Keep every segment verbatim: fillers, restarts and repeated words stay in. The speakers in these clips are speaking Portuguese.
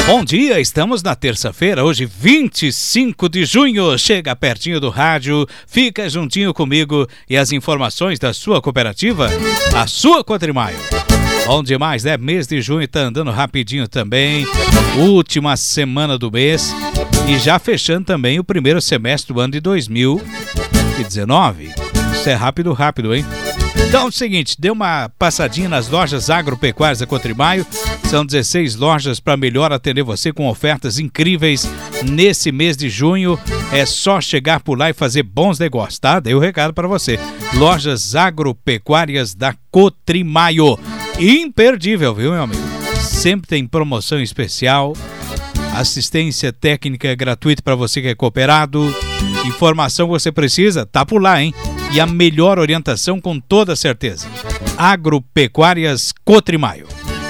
Bom dia, estamos na terça-feira, hoje vinte e cinco de junho. Chega pertinho do rádio, fica juntinho comigo e as informações da sua cooperativa, a sua Cotrimaio. Bom demais, né? Mês de junho tá andando rapidinho também, última semana do mês e já fechando também o primeiro semestre do ano de dois mil e dezenove. Isso é rápido, rápido, hein? Então é o seguinte, dê uma passadinha nas lojas agropecuárias da Cotrimaio. São dezesseis lojas para melhor atender você com ofertas incríveis nesse mês de junho. É só chegar por lá e fazer bons negócios, tá? Dei o recado para você. Lojas agropecuárias da Cotrimaio. Imperdível, viu, meu amigo? Sempre tem promoção especial. Assistência técnica gratuita para você que é cooperado. Informação que você precisa, tá por lá, hein? E a melhor orientação com toda certeza. Agropecuárias Cotrimaio.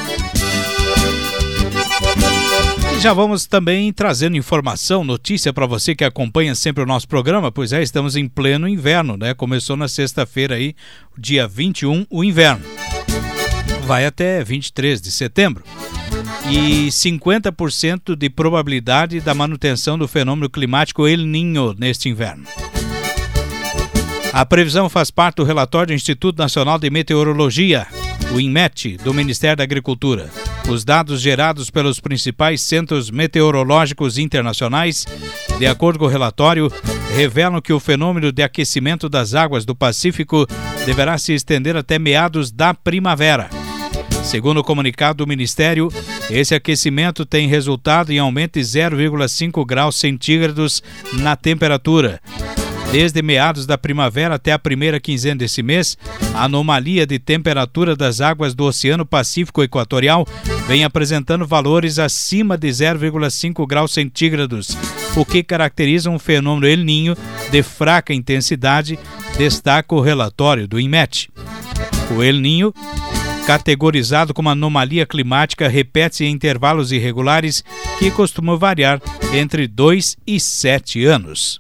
E já vamos também trazendo informação, notícia para você que acompanha sempre o nosso programa, pois é, estamos em pleno inverno, né? Começou na sexta-feira aí, dia vinte e um, o inverno. Vai até vinte e três de setembro. E cinquenta por cento de probabilidade da manutenção do fenômeno climático El Niño neste inverno. A previsão faz parte do relatório do Instituto Nacional de Meteorologia, o INMET, do Ministério da Agricultura. Os dados gerados pelos principais centros meteorológicos internacionais, de acordo com o relatório, revelam que o fenômeno de aquecimento das águas do Pacífico deverá se estender até meados da primavera. Segundo o comunicado do Ministério, esse aquecimento tem resultado em aumento de zero vírgula cinco graus centígrados na temperatura. Desde meados da primavera até a primeira quinzena desse mês, a anomalia de temperatura das águas do Oceano Pacífico Equatorial vem apresentando valores acima de zero vírgula cinco graus centígrados, o que caracteriza um fenômeno El Niño de fraca intensidade, destaca o relatório do INMET. O El Niño, categorizado como anomalia climática, repete-se em intervalos irregulares que costumam variar entre dois e sete anos.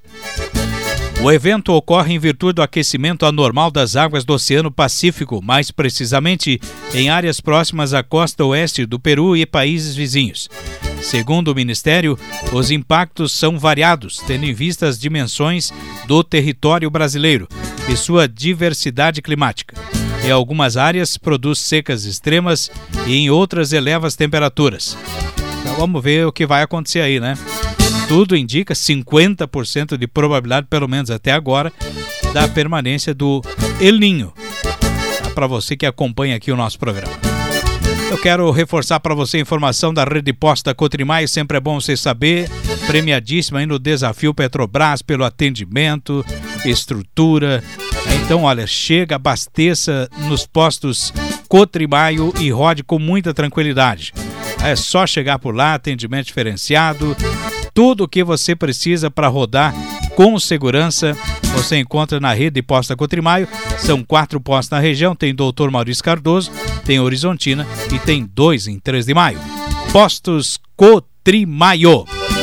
O evento ocorre em virtude do aquecimento anormal das águas do Oceano Pacífico, mais precisamente em áreas próximas à costa oeste do Peru e países vizinhos. Segundo o Ministério, os impactos são variados, tendo em vista as dimensões do território brasileiro e sua diversidade climática. Em algumas áreas produz secas extremas e em outras eleva as temperaturas. Então vamos ver o que vai acontecer aí, né? Tudo indica cinquenta por cento de probabilidade, pelo menos até agora, da permanência do El Niño. Para você que acompanha aqui o nosso programa. Eu quero reforçar para você a informação da Rede Posta Cotrimaio, sempre é bom você saber, premiadíssima aí no Desafio Petrobras pelo atendimento, estrutura. Então, olha, chega, abasteça nos postos Cotrimaio e rode com muita tranquilidade. É só chegar por lá, atendimento diferenciado, tudo o que você precisa para rodar com segurança, você encontra na Rede Posta Cotrimaio. São quatro postos na região, tem doutor Maurício Cardoso, tem Horizontina e tem dois em três de maio. Postos Cotrimaio.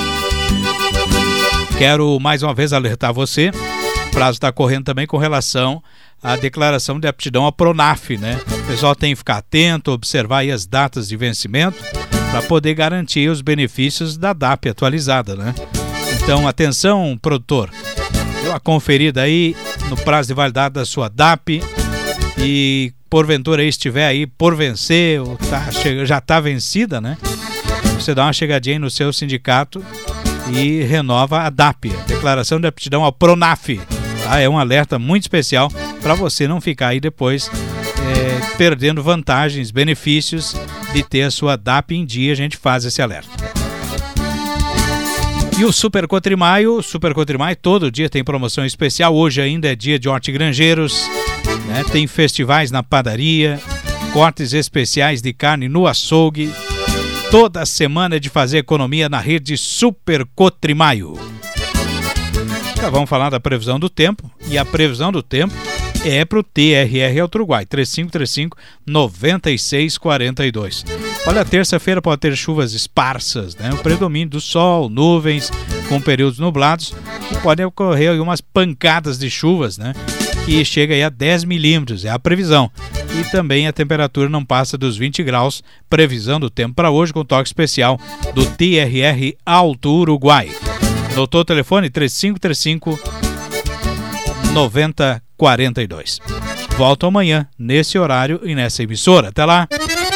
Quero mais uma vez alertar você, o prazo está correndo também com relação à declaração de aptidão à Pronaf, né? O pessoal tem que ficar atento, observar aí as datas de vencimento para poder garantir os benefícios da D A P atualizada, né? Então, atenção, produtor, dê uma conferida aí no prazo de validade da sua D A P e, porventura, aí estiver aí por vencer ou tá, já está vencida, né? Você dá uma chegadinha aí no seu sindicato e renova a D A P, a Declaração de Aptidão ao Pronaf. Tá? É um alerta muito especial para você não ficar aí depois é, perdendo vantagens, benefícios de ter a sua D A P em dia. A gente faz esse alerta. E o Super Cotrimaio, Super Cotrimaio todo dia tem promoção especial. Hoje ainda é dia de hortigranjeiros, né? Tem festivais na padaria, cortes especiais de carne no açougue. Toda semana é de fazer economia na rede Super Cotrimaio. Já vamos falar da previsão do tempo. E a previsão do tempo é para o T R R Alto Uruguai, três cinco três cinco, nove seis quatro dois. Olha, terça-feira pode ter chuvas esparsas, né? O predomínio do sol, nuvens com períodos nublados, e podem ocorrer algumas pancadas de chuvas, né? Que chega aí a dez milímetros, é a previsão. e também a temperatura não passa dos vinte graus. Previsão do tempo para hoje com toque especial do T R R Alto Uruguai. Notou o telefone? três cinco três cinco, nove zero quatro dois. Volto amanhã, nesse horário e nessa emissora. Até lá!